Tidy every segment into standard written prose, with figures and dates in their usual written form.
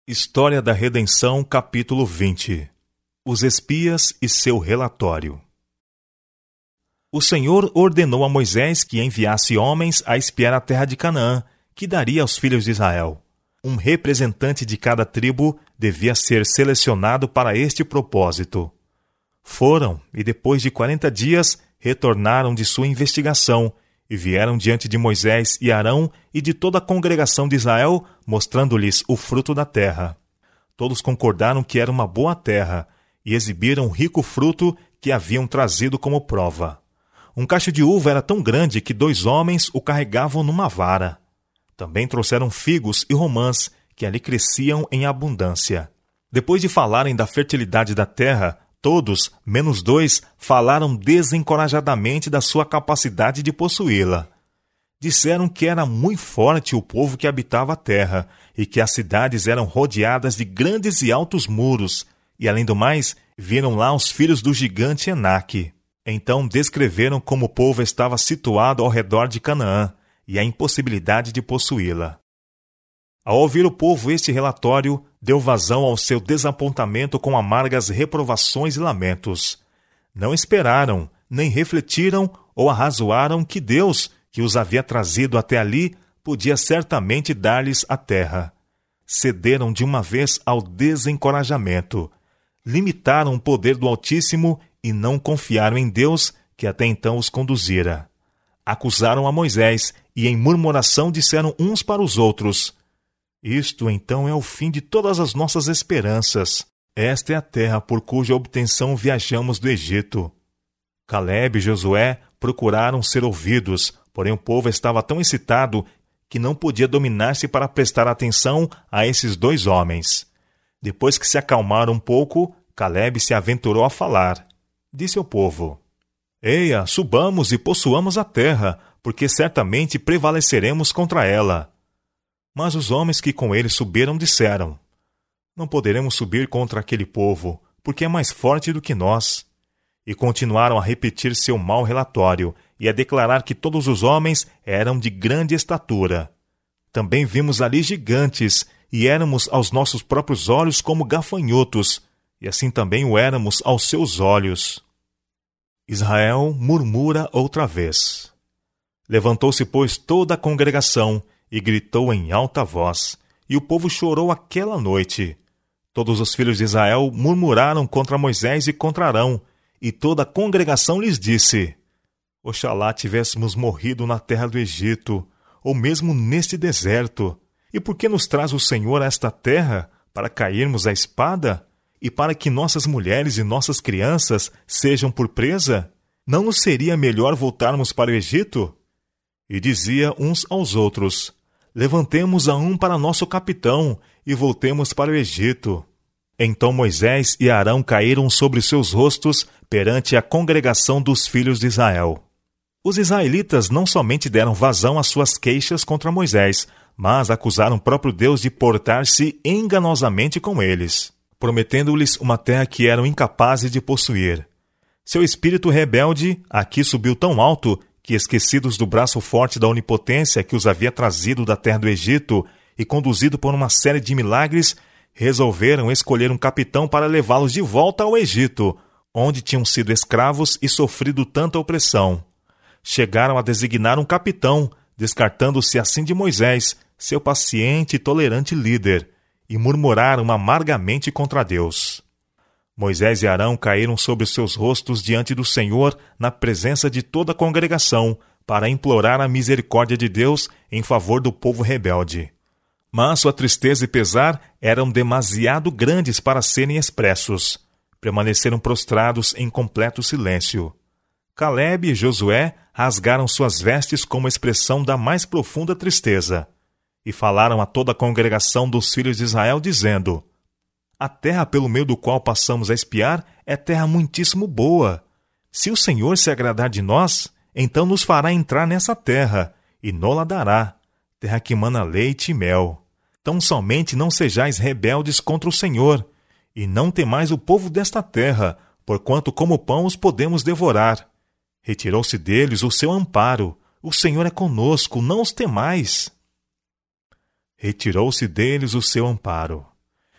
História da Redenção, capítulo 20. Os espias e seu relatório. O Senhor ordenou a Moisés que enviasse homens a espiar a terra de Canaã, que daria aos filhos de Israel. Um representante de cada tribo devia ser selecionado para este propósito. Foram, e depois de 40 dias, retornaram de sua investigação, e vieram diante de Moisés e Arão e de toda a congregação de Israel, mostrando-lhes o fruto da terra. Todos concordaram que era uma boa terra, e exibiram o rico fruto que haviam trazido como prova. Um cacho de uva era tão grande que 2 homens o carregavam numa vara. Também trouxeram figos e romãs, que ali cresciam em abundância. Depois de falarem da fertilidade da terra, todos, menos 2, falaram desencorajadamente da sua capacidade de possuí-la. Disseram que era muito forte o povo que habitava a terra, e que as cidades eram rodeadas de grandes e altos muros, e além do mais, viram lá os filhos do gigante Enaque. Então descreveram como o povo estava situado ao redor de Canaã, e a impossibilidade de possuí-la. Ao ouvir o povo este relatório, deu vazão ao seu desapontamento com amargas reprovações e lamentos. Não esperaram, nem refletiram ou arrazoaram que Deus, que os havia trazido até ali, podia certamente dar-lhes a terra. Cederam de uma vez ao desencorajamento. Limitaram o poder do Altíssimo e não confiaram em Deus, que até então os conduzira. Acusaram a Moisés e em murmuração disseram uns para os outros: Isto então é o fim de todas as nossas esperanças. Esta é a terra por cuja obtenção viajamos do Egito. Calebe e Josué procuraram ser ouvidos, porém o povo estava tão excitado que não podia dominar-se para prestar atenção a esses 2 homens. Depois que se acalmaram um pouco, Calebe se aventurou a falar. Disse ao povo: Eia, subamos e possuamos a terra, porque certamente prevaleceremos contra ela. Mas os homens que com ele subiram disseram: Não poderemos subir contra aquele povo, porque é mais forte do que nós. E continuaram a repetir seu mau relatório e a declarar que todos os homens eram de grande estatura. Também vimos ali gigantes, e éramos aos nossos próprios olhos como gafanhotos, e assim também o éramos aos seus olhos. Israel murmura outra vez. Levantou-se, pois, toda a congregação, e gritou em alta voz, e o povo chorou aquela noite. Todos os filhos de Israel murmuraram contra Moisés e contra Arão, e toda a congregação lhes disse: Oxalá tivéssemos morrido na terra do Egito, ou mesmo neste deserto. E por que nos traz o Senhor a esta terra, para cairmos à espada, e para que nossas mulheres e nossas crianças sejam por presa? Não nos seria melhor voltarmos para o Egito? E dizia uns aos outros: Levantemos a um para nosso capitão, e voltemos para o Egito. Então Moisés e Arão caíram sobre seus rostos perante a congregação dos filhos de Israel. Os israelitas não somente deram vazão às suas queixas contra Moisés, mas acusaram o próprio Deus de portar-se enganosamente com eles, prometendo-lhes uma terra que eram incapazes de possuir. Seu espírito rebelde aqui subiu tão alto que, esquecidos do braço forte da onipotência que os havia trazido da terra do Egito e conduzido por uma série de milagres, resolveram escolher um capitão para levá-los de volta ao Egito, onde tinham sido escravos e sofrido tanta opressão. Chegaram a designar um capitão, descartando-se assim de Moisés, seu paciente e tolerante líder, e murmuraram amargamente contra Deus. Moisés e Arão caíram sobre os seus rostos diante do Senhor na presença de toda a congregação, para implorar a misericórdia de Deus em favor do povo rebelde. Mas sua tristeza e pesar eram demasiado grandes para serem expressos. Permaneceram prostrados em completo silêncio. Calebe e Josué rasgaram suas vestes como expressão da mais profunda tristeza, e falaram a toda a congregação dos filhos de Israel, dizendo: A terra pelo meio do qual passamos a espiar é terra muitíssimo boa. Se o Senhor se agradar de nós, então nos fará entrar nessa terra, e nola dará, terra que mana leite e mel. Tão somente não sejais rebeldes contra o Senhor, e não temais o povo desta terra, porquanto como pão os podemos devorar. Retirou-se deles o seu amparo, o Senhor é conosco, não os temais. Retirou-se deles o seu amparo.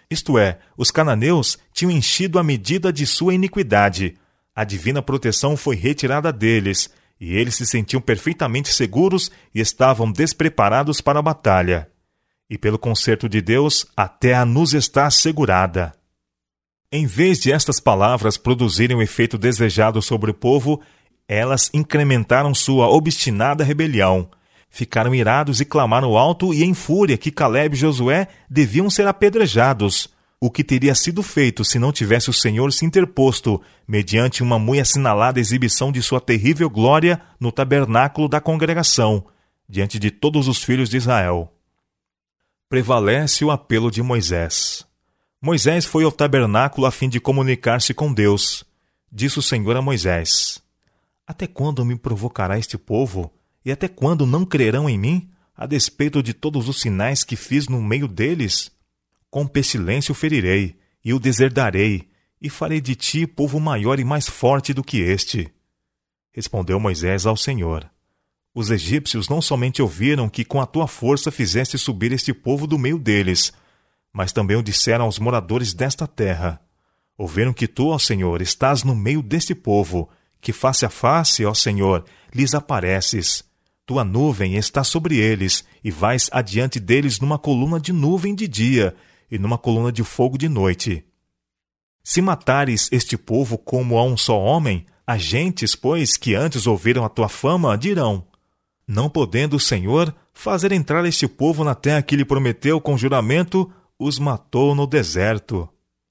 Isto é, os cananeus tinham enchido a medida de sua iniquidade. A divina proteção foi retirada deles, e eles se sentiam perfeitamente seguros e estavam despreparados para a batalha. E pelo conserto de Deus, a terra nos está assegurada. Em vez de estas palavras produzirem o efeito desejado sobre o povo, elas incrementaram sua obstinada rebelião. Ficaram irados e clamaram alto e em fúria que Calebe e Josué deviam ser apedrejados, o que teria sido feito se não tivesse o Senhor se interposto, mediante uma muito assinalada exibição de sua terrível glória no tabernáculo da congregação, diante de todos os filhos de Israel. Prevalece o apelo de Moisés. Moisés foi ao tabernáculo a fim de comunicar-se com Deus. Disse o Senhor a Moisés: Até quando me provocará este povo? E até quando não crerão em mim, a despeito de todos os sinais que fiz no meio deles? Com pestilência o ferirei, e o deserdarei, e farei de ti povo maior e mais forte do que este. Respondeu Moisés ao Senhor: Os egípcios não somente ouviram que com a tua força fizeste subir este povo do meio deles, mas também o disseram aos moradores desta terra. Ouviram que tu, ó Senhor, estás no meio deste povo, que face a face, ó Senhor, lhes apareces. Tua nuvem está sobre eles, e vais adiante deles numa coluna de nuvem de dia, e numa coluna de fogo de noite. Se matares este povo como a um só homem, as gentes, pois, que antes ouviram a tua fama, dirão: Não podendo o Senhor fazer entrar este povo na terra que lhe prometeu com juramento, os matou no deserto.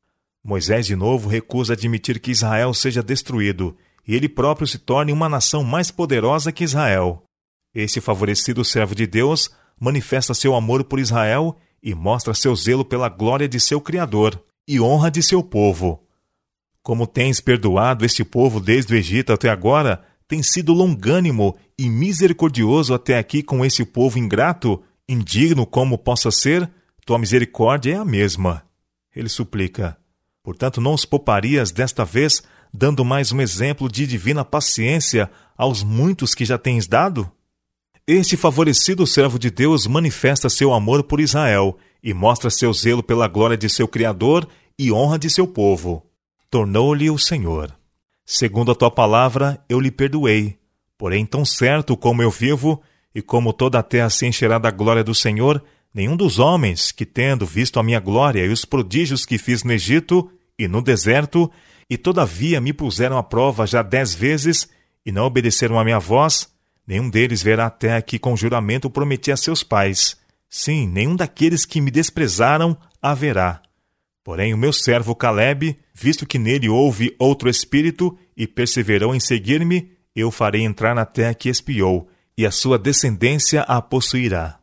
Moisés de novo recusa admitir que Israel seja destruído, e ele próprio se torne uma nação mais poderosa que Israel. Este favorecido servo de Deus manifesta seu amor por Israel e mostra seu zelo pela glória de seu Criador e honra de seu povo. Como tens perdoado este povo desde o Egito até agora, tens sido longânimo e misericordioso até aqui com esse povo ingrato, indigno como possa ser, tua misericórdia é a mesma. Ele suplica: Portanto, não os pouparias desta vez, dando mais um exemplo de divina paciência aos muitos que já tens dado? Este favorecido servo de Deus manifesta seu amor por Israel e mostra seu zelo pela glória de seu Criador e honra de seu povo. Tornou-lhe o Senhor: Segundo a tua palavra, eu lhe perdoei. Porém, tão certo como eu vivo, e como toda a terra se encherá da glória do Senhor, nenhum dos homens que, tendo visto a minha glória e os prodígios que fiz no Egito e no deserto, e todavia me puseram à prova já 10 vezes, e não obedeceram à minha voz, nenhum deles verá a terra que com juramento prometi a seus pais. Sim, nenhum daqueles que me desprezaram haverá. Porém, o meu servo Calebe, visto que nele houve outro espírito, e perseverou em seguir-me, eu farei entrar na terra que espiou, e a sua descendência a possuirá.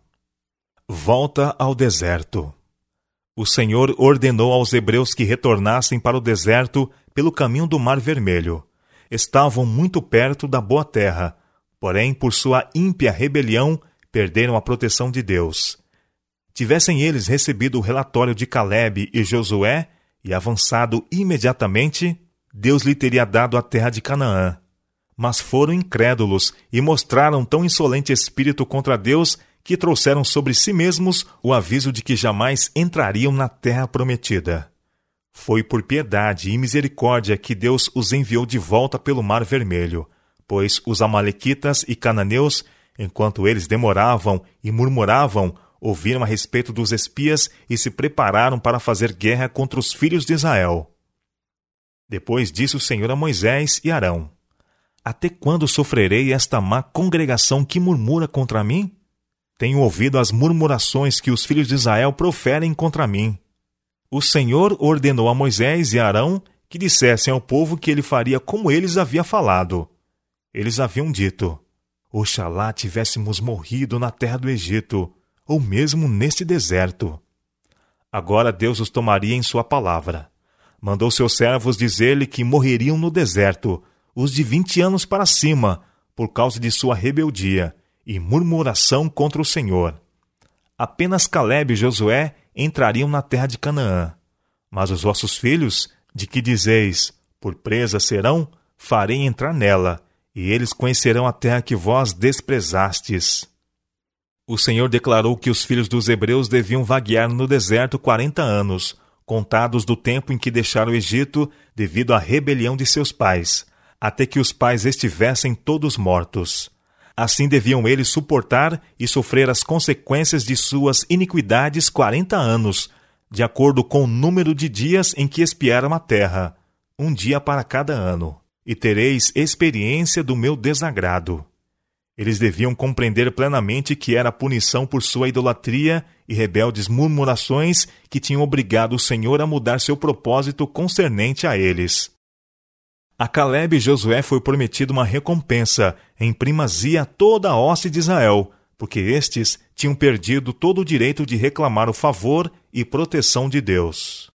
Volta ao deserto. O Senhor ordenou aos hebreus que retornassem para o deserto pelo caminho do Mar Vermelho. Estavam muito perto da boa terra, porém, por sua ímpia rebelião, perderam a proteção de Deus. Tivessem eles recebido o relatório de Calebe e Josué e avançado imediatamente, Deus lhe teria dado a terra de Canaã. Mas foram incrédulos e mostraram tão insolente espírito contra Deus que trouxeram sobre si mesmos o aviso de que jamais entrariam na terra prometida. Foi por piedade e misericórdia que Deus os enviou de volta pelo Mar Vermelho, pois os amalequitas e cananeus, enquanto eles demoravam e murmuravam, ouviram a respeito dos espias e se prepararam para fazer guerra contra os filhos de Israel. Depois disse o Senhor a Moisés e Arão: Até quando sofrerei esta má congregação que murmura contra mim? Tenho ouvido as murmurações que os filhos de Israel proferem contra mim. O Senhor ordenou a Moisés e Arão que dissessem ao povo que ele faria como eles havia falado. Eles haviam dito: Oxalá tivéssemos morrido na terra do Egito, ou mesmo neste deserto. Agora Deus os tomaria em sua palavra. Mandou seus servos dizer-lhe que morreriam no deserto, os de 20 anos para cima, por causa de sua rebeldia e murmuração contra o Senhor. Apenas Calebe e Josué entrariam na terra de Canaã. Mas os vossos filhos, de que dizeis, por presa serão, farei entrar nela, e eles conhecerão a terra que vós desprezastes. O Senhor declarou que os filhos dos hebreus deviam vaguear no deserto 40 anos, contados do tempo em que deixaram o Egito devido à rebelião de seus pais, até que os pais estivessem todos mortos. Assim deviam eles suportar e sofrer as consequências de suas iniquidades 40 anos, de acordo com o número de dias em que espiaram a terra, um dia para cada ano, e tereis experiência do meu desagrado. Eles deviam compreender plenamente que era a punição por sua idolatria e rebeldes murmurações que tinham obrigado o Senhor a mudar seu propósito concernente a eles. A Calebe e Josué foi prometida uma recompensa em primazia a toda a hoste de Israel, porque estes tinham perdido todo o direito de reclamar o favor e proteção de Deus.